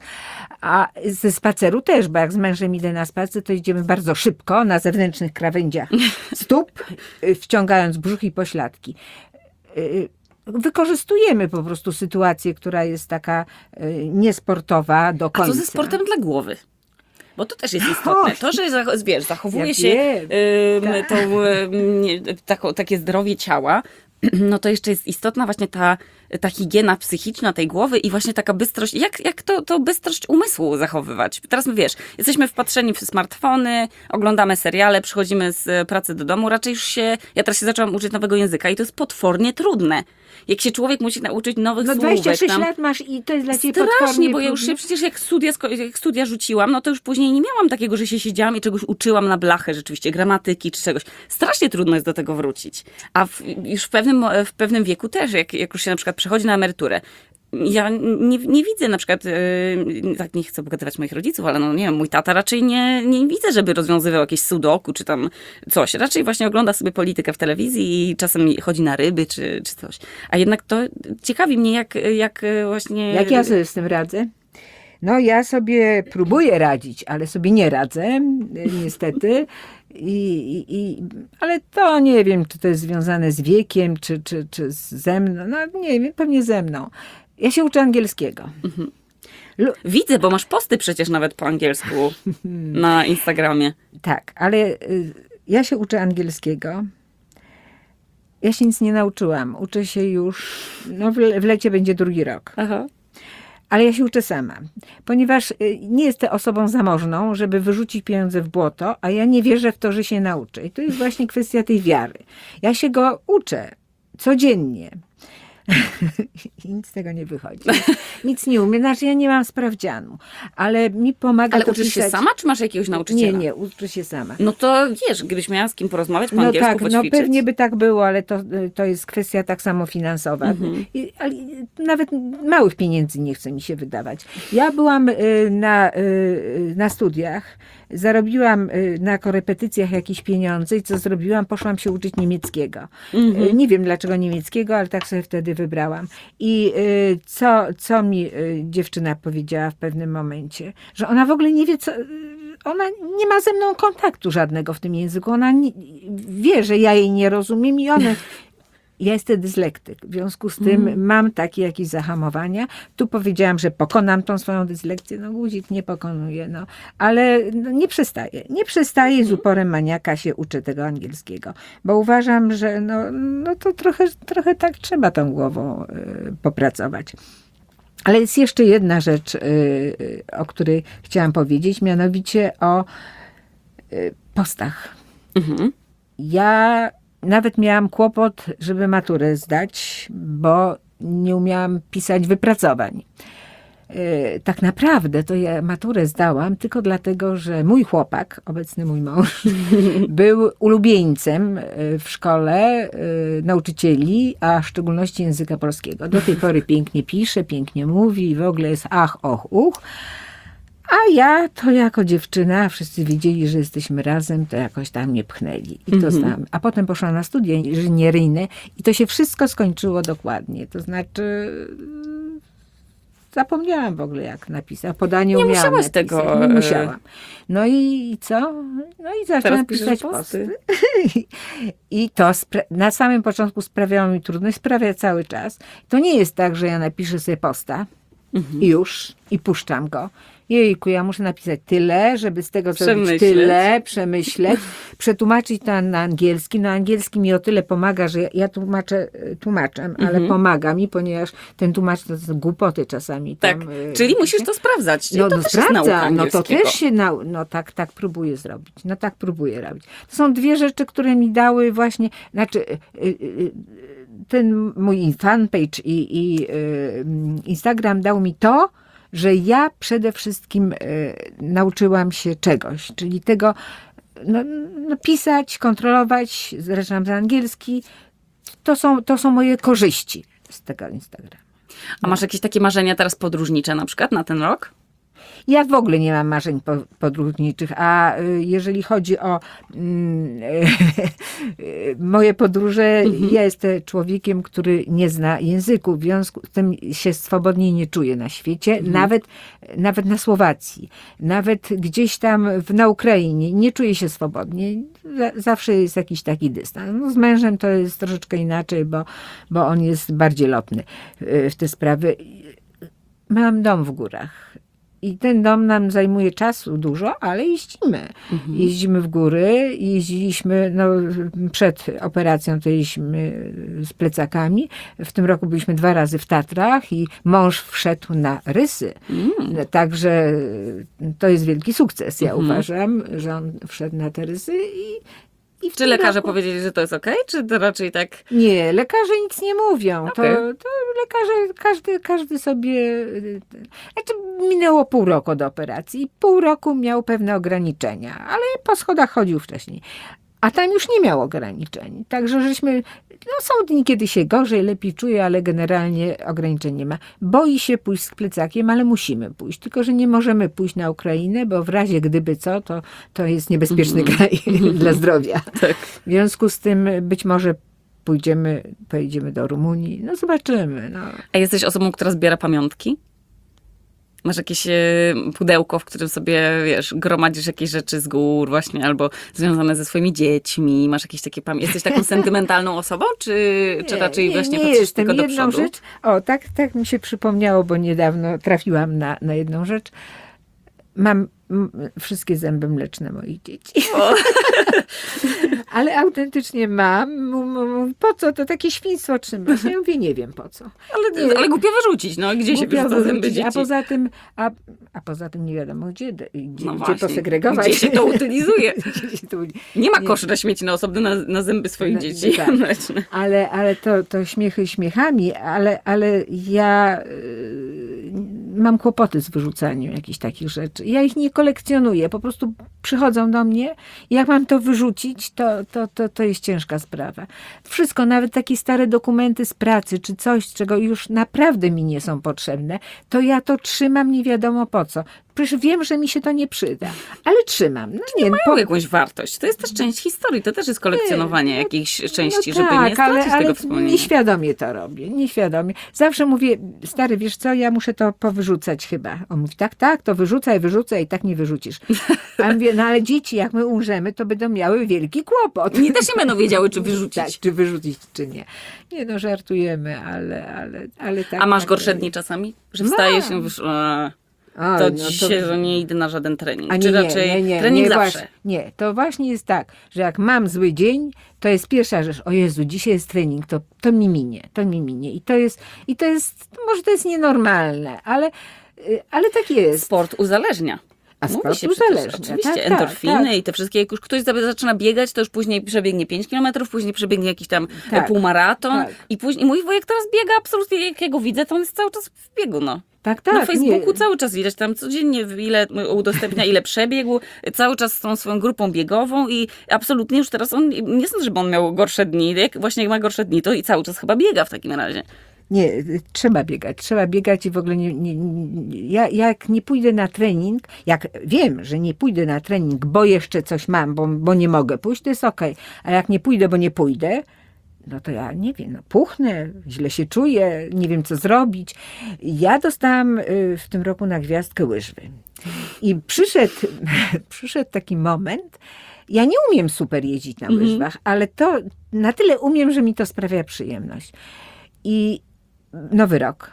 A ze spaceru też, bo jak z mężem idę na spacer, to idziemy bardzo szybko na zewnętrznych krawędziach stóp, y, wciągając brzuch i pośladki. Y, Wykorzystujemy po prostu sytuację, która jest taka y, niesportowa do A końca. co ze sportem dla głowy? Bo to też jest istotne. To, że zach- wiesz, zachowuje Ja się wiem. ym, tą, ym, nie, taką, takie zdrowie ciała, no to jeszcze jest istotna właśnie ta, ta higiena psychiczna tej głowy i właśnie taka bystrość. Jak, jak to, to bystrość umysłu zachowywać? Teraz my wiesz, jesteśmy wpatrzeni w smartfony, oglądamy seriale, przychodzimy z pracy do domu, raczej już się, ja teraz się zaczęłam uczyć nowego języka i to jest potwornie trudne. Jak się człowiek musi nauczyć nowych No słówek. dwadzieścia sześć tam, lat masz i to jest dla ciebie Strasznie, potwornie bo ja już trudne. się przecież jak studia, sko- jak studia rzuciłam, no to już później nie miałam takiego, że się siedziałam i czegoś uczyłam na blachę rzeczywiście, gramatyki czy czegoś. Strasznie trudno jest do tego wrócić. A w, już w pewnym, mo- w pewnym wieku też, jak, jak już się na przykład przechodzi na emeryturę, ja nie, nie widzę na przykład, yy, tak nie chcę obgadywać moich rodziców, ale no nie wiem, mój tata raczej nie, nie widzę, żeby rozwiązywał jakieś sudoku czy tam coś. Raczej właśnie ogląda sobie politykę w telewizji i czasem chodzi na ryby czy, czy coś. A jednak to ciekawi mnie, jak, jak właśnie... Jak ja sobie z tym radzę? No ja sobie próbuję radzić, ale sobie nie radzę, y, niestety. I, i, i, ale to nie wiem, czy to jest związane z wiekiem, czy, czy, czy ze mną. No nie wiem, pewnie ze mną. Ja się uczę angielskiego. Lu- Widzę, bo masz posty przecież nawet po angielsku na Instagramie. tak, ale y, ja się uczę angielskiego. Ja się nic nie nauczyłam. Uczę się już, no w, le- w lecie będzie drugi rok. Aha. Ale ja się uczę sama, ponieważ y, nie jestem osobą zamożną, żeby wyrzucić pieniądze w błoto, a ja nie wierzę w to, że się nauczę. I to jest właśnie kwestia tej wiary. Ja się go uczę. codziennie. I nic z tego nie wychodzi. Nic nie umiem. Znaczy ja nie mam sprawdzianu, ale mi pomaga Ale to uczysz pisać. się sama, czy masz jakiegoś nauczyciela? Nie, nie, uczę się sama. No to wiesz, gdybyś miała z kim porozmawiać po No angielsku, tak, no poćwiczyć. pewnie by tak było, ale to, to jest kwestia tak samo finansowa. Mhm. I, ale nawet małych pieniędzy nie chce mi się wydawać. Ja byłam y, na, y, na studiach, zarobiłam y, na korepetycjach jakieś pieniądze i co zrobiłam? Poszłam się uczyć niemieckiego. Mhm. Y, Nie wiem dlaczego niemieckiego, ale tak sobie wtedy wybrałam. I y, co, co mi y, dziewczyna powiedziała w pewnym momencie? Że ona w ogóle nie wie, co... Ona nie ma ze mną kontaktu żadnego w tym języku. Ona nie, wie, że ja jej nie rozumiem i ona... Ja jestem dyslektyk. W związku z tym Mm. mam takie jakieś zahamowania. Tu powiedziałam, że pokonam tą swoją dyslekcję. No guzik nie pokonuje, no. Ale no, nie przestaję. Nie przestaję z uporem maniaka się uczę tego angielskiego. Bo uważam, że no, no to trochę, trochę tak trzeba tą głową y, popracować. Ale jest jeszcze jedna rzecz, y, y, o której chciałam powiedzieć, mianowicie o y, postach. Mhm. Ja nawet miałam kłopot, żeby maturę zdać, bo nie umiałam pisać wypracowań. Yy, Tak naprawdę to ja maturę zdałam tylko dlatego, że mój chłopak, obecny mój mąż, był ulubieńcem yy, w szkole yy, nauczycieli, a w szczególności języka polskiego. Do tej pory pięknie pisze, pięknie mówi i w ogóle jest ach, och, uch. A ja to jako dziewczyna, wszyscy wiedzieli, że jesteśmy razem, to jakoś tam mnie pchnęli. I to Mhm. znam. A potem poszłam na studia inżynieryjne i to się wszystko skończyło dokładnie. To znaczy zapomniałam w ogóle jak napisać. Podanie Nie umiałam musiałaś napisać. tego, Nie e, musiałam. No i co? No i zaczęłam piszesz pisać posty. posty. I to spra- na samym początku sprawiało mi trudność, sprawia cały czas. To nie jest tak, że ja napiszę sobie posta Mhm. i już i puszczam go. Jejku, ja muszę napisać tyle, żeby z tego zrobić Przemyśleć. tyle, przemyśleć, przetłumaczyć to na angielski. No angielski mi o tyle pomaga, że ja, ja tłumaczę y, tłumaczem, ale Mhm. pomaga mi, ponieważ ten tłumacz to są głupoty czasami. Tak, Tam, y, czyli musisz to sprawdzać. no, to no też jest nauka sprawdzam, no to angielskiego. też się nau... No tak, tak próbuję zrobić. No tak próbuję robić. To są dwie rzeczy, które mi dały właśnie, znaczy y, y, y, ten mój fanpage i, i y, Instagram dał mi to, że ja przede wszystkim y, nauczyłam się czegoś, czyli tego no, no, pisać, kontrolować, zresztą z angielski. To są, to są moje korzyści z tego Instagrama. A masz jakieś takie marzenia teraz podróżnicze na przykład na ten rok? Ja w ogóle nie mam marzeń po- podróżniczych, a y, jeżeli chodzi o mm, moje podróże, ja jestem człowiekiem, który nie zna języków, w związku z tym się swobodnie nie czuję na świecie, nawet, nawet na Słowacji, nawet gdzieś tam w, na Ukrainie nie czuję się swobodnie. Za- Zawsze jest jakiś taki dystans. No, z mężem to jest troszeczkę inaczej, bo, bo on jest bardziej lotny y, w te sprawy. Mam dom w górach. I ten dom nam zajmuje czasu dużo, ale jeździmy. Mhm. Jeździmy w góry, jeździliśmy, no przed operacją to jeździliśmy z plecakami. W tym roku byliśmy dwa razy w Tatrach i mąż wszedł na rysy. Mm. Także to jest wielki sukces, ja Mhm. uważam, że on wszedł na te rysy i i w Czy tym lekarze roku- powiedzieli, że to jest okej, czy to raczej tak... Nie, lekarze nic nie mówią. To, Okej. to lekarze, każdy, każdy sobie... Znaczy minęło pół roku od operacji i pół roku miał pewne ograniczenia, ale po schodach chodził wcześniej. A tam już nie miał ograniczeń. Także żeśmy... No są dni, kiedy się gorzej, lepiej czuje, ale generalnie ograniczeń nie ma. Boi się pójść z plecakiem, ale musimy pójść. Tylko, że nie możemy pójść na Ukrainę, bo w razie gdyby co, to, to jest niebezpieczny kraj dla zdrowia. Tak. W związku z tym być może pójdziemy, pojedziemy do Rumunii. No zobaczymy. No. A jesteś osobą, która zbiera pamiątki? Masz jakieś e, pudełko, w którym sobie, wiesz, gromadzisz jakieś rzeczy z gór właśnie, albo związane ze swoimi dziećmi. Masz jakieś takie pamięci? Jesteś taką sentymentalną osobą, czy, czy raczej właśnie nie patrzysz jestem. tylko do Jedną przodu? rzecz, o tak, tak mi się przypomniało, bo niedawno trafiłam na, na jedną rzecz. mam m, wszystkie zęby mleczne moich dzieci. Ale autentycznie mam. M- m- Po co to takie świństwo trzymasz? Ja mówię, nie wiem po co. Ale, Nie. ale głupio wyrzucić, no. Gdzie się Głupio wyrzuca zęby wyrzucić, dzieci? A poza tym, a, a poza tym nie wiadomo gdzie, gdzie, No gdzie właśnie, posegregować. gdzie się to utylizuje? Gdzie się to- Nie ma Nie. koszy na śmieci na osobny na, na zęby swoich No, dzieci tak. mleczne. Ale, ale to, to śmiechy śmiechami, ale, ale ja y, mam kłopoty z wyrzucaniem jakichś takich rzeczy. Ja ich nie kolekcjonuję, po prostu przychodzą do mnie i jak mam to wyrzucić, to, to, to, to jest ciężka sprawa. Wszystko, nawet takie stare dokumenty z pracy, czy coś, czego już naprawdę mi nie są potrzebne, to ja to trzymam nie wiadomo po co. Przecież wiem, że mi się to nie przyda, ale trzymam. No nie, Mają po- jakąś wartość. To jest też część historii, to też jest kolekcjonowanie jakiejś części, no żeby tak, nie stracić ale, ale tego wspomnienia. nieświadomie to robię, nieświadomie. Zawsze mówię, stary, wiesz co, ja muszę to powyrzucać chyba. On mówi, tak, tak, to wyrzucaj, wyrzucaj i tak nie wyrzucisz. A mówię, no ale dzieci, jak my umrzemy, to będą miały wielki kłopot. Nie też nie będą wiedziały, czy Tak, wyrzucić. czy wyrzucić, czy nie. Nie no, żartujemy, ale, ale, ale tak. A masz tak, gorsze dni czasami? Że wstajesz i mówisz, e, Oj, to no dzisiaj to nie idę na żaden trening. A Czy nie, raczej nie, nie, trening nie, zawsze? Właśnie, nie, to właśnie jest tak, że jak mam zły dzień, to jest pierwsza rzecz, o Jezu, dzisiaj jest trening, to, to mi minie, to mi minie. I to jest, i to jest, może to jest nienormalne, ale, y, ale tak jest. Sport uzależnia. A Mówi sport się przecież, uzależnia, oczywiście, tak, tak, endorfiny tak. i te wszystkie, jak już ktoś za- zaczyna biegać, to już później przebiegnie pięć kilometrów, później przebiegnie jakiś tam Tak, e, półmaraton tak. i później mój wujek teraz biega absolutnie, jak ja go widzę, to on jest cały czas w biegu, no. Tak, tak. Na Facebooku nie. cały czas widać tam codziennie, ile udostępnia, ile przebiegł, cały czas z tą swoją grupą biegową i absolutnie już teraz on, nie sądzę, żeby on miał gorsze dni, jak właśnie jak ma gorsze dni, to i cały czas chyba biega w takim razie. Nie, y, trzeba biegać, trzeba biegać i w ogóle nie, nie, nie ja, jak nie pójdę na trening, jak wiem, że nie pójdę na trening, bo jeszcze coś mam, bo, bo nie mogę pójść, to jest okej, a jak nie pójdę, bo nie pójdę, no to ja nie wiem, no puchnę, źle się czuję, nie wiem co zrobić. Ja dostałam y, w tym roku na gwiazdkę łyżwy i przyszedł, przyszedł taki moment, ja nie umiem super jeździć na łyżwach, ale to na tyle umiem, że mi to sprawia przyjemność. I nowy rok.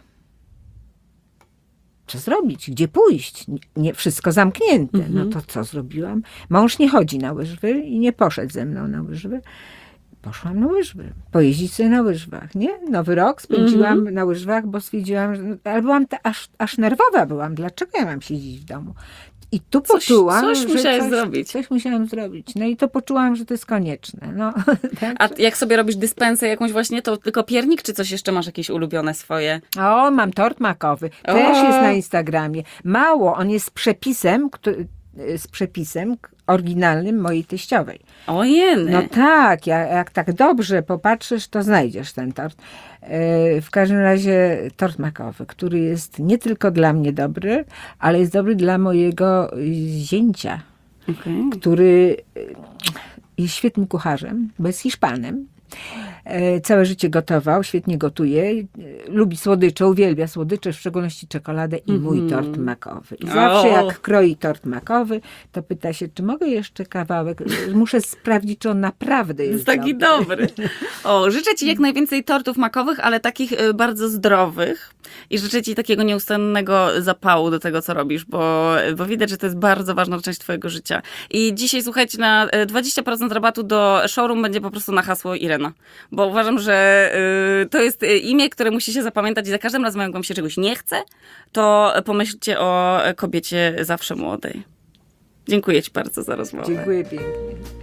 Co zrobić? Gdzie pójść? Nie, wszystko zamknięte. No to co zrobiłam? Mąż nie chodzi na łyżwy i nie poszedł ze mną na łyżwy. Poszłam na łyżwy. Pojeździć sobie na łyżwach, nie? Nowy rok spędziłam na łyżwach, bo stwierdziłam, że... Ale byłam ta, aż, aż nerwowa byłam. Dlaczego ja mam siedzieć w domu? I tu Coś- poczułam, coś że musiałaś coś, zrobić. Coś musiałam zrobić. No i to poczułam, że to jest konieczne. No, tak. A jak sobie robisz dyspensę jakąś właśnie, to tylko piernik, czy coś jeszcze masz jakieś ulubione swoje? O, mam tort makowy. Też O! jest na Instagramie. Mało, on jest z przepisem, któ- z przepisem oryginalnym mojej teściowej. Ojeny. No tak, jak, jak tak dobrze popatrzysz, to znajdziesz ten tort. E, W każdym razie tort makowy, który jest nie tylko dla mnie dobry, ale jest dobry dla mojego y, zięcia, Okej. który y, jest świetnym kucharzem, bo jest Hiszpanem. E, Całe życie gotował, świetnie gotuje, e, lubi słodycze, uwielbia słodycze, w szczególności czekoladę i mój tort makowy. I zawsze O! jak kroi tort makowy, to pyta się, czy mogę jeszcze kawałek? Muszę sprawdzić, czy on naprawdę jest Jest taki dobry. dobry. O, życzę ci jak najwięcej tortów makowych, ale takich y, bardzo zdrowych. I życzę ci takiego nieustannego zapału do tego, co robisz, bo, bo widać, że to jest bardzo ważna część twojego życia. I dzisiaj, słuchajcie, na y, dwadzieścia procent rabatu do showroom będzie po prostu na hasło Irena. Bo uważam, że y, to jest y, imię, które musi się zapamiętać i za każdym razem, jak wam się czegoś nie chce, to pomyślcie o kobiecie zawsze młodej. Dziękuję ci bardzo za rozmowę. Dziękuję pięknie.